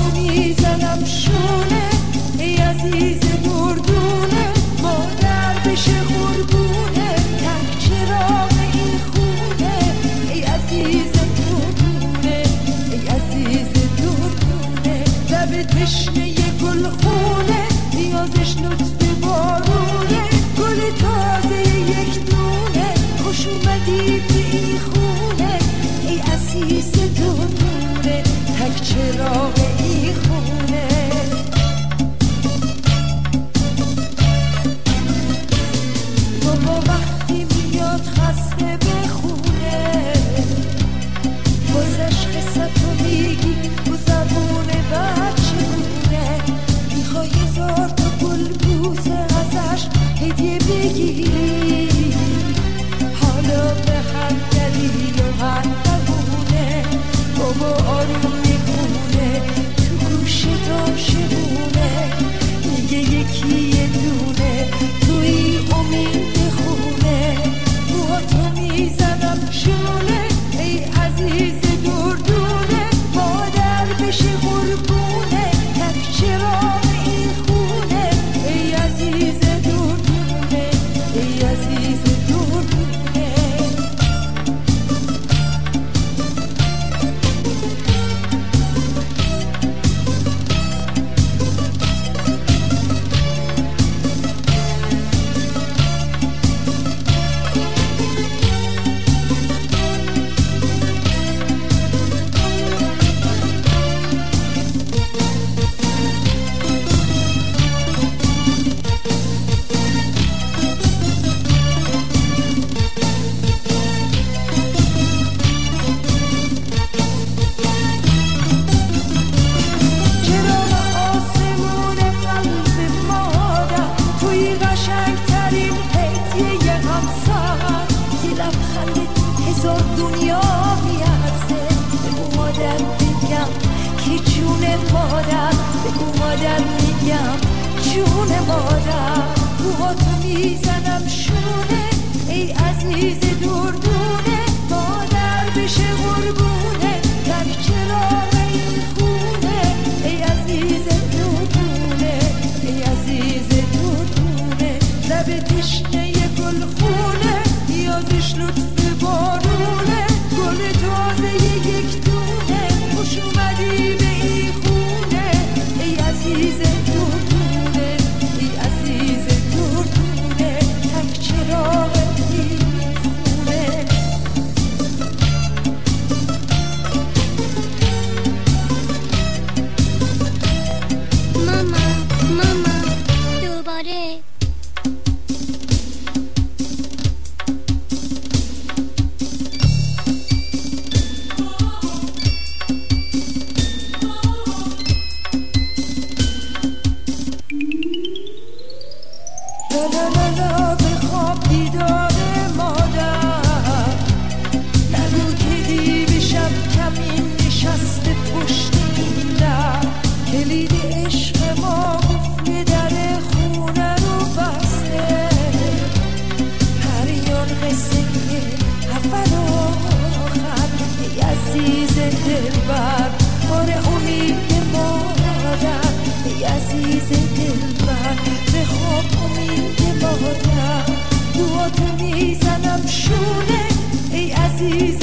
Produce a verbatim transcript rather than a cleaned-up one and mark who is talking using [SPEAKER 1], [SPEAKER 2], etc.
[SPEAKER 1] تو میزنم شونه ای عزیز دردونه مادر بشه قربونه تک چراغ این خونه ای عزیز دردونه ای عزیز دردونه لب تشنه گل خونه نیازش لطف بارونه گل تازه یک دونه خوش اومدی به این خونه ای عزیز دردونه تک چراغ این خونه بابا وقتی میاد خسته به خونه بازش قصتو میگی و زبون بچه گونه میخوای هزار تا گل بوسه ازش هدیه بگیری حالا به هر دلیل و هر بهونه بابا آروم میخونه تو گوش داشتونه میگه یکی یه دونه توی امید خونه موها تو میزنم شونه ای عزیز دردونه مادر بشه قربونه تک چراغ این خونه ای عزیز دردونه ای عزیز دردونه
[SPEAKER 2] میزنم شونه ای عزیز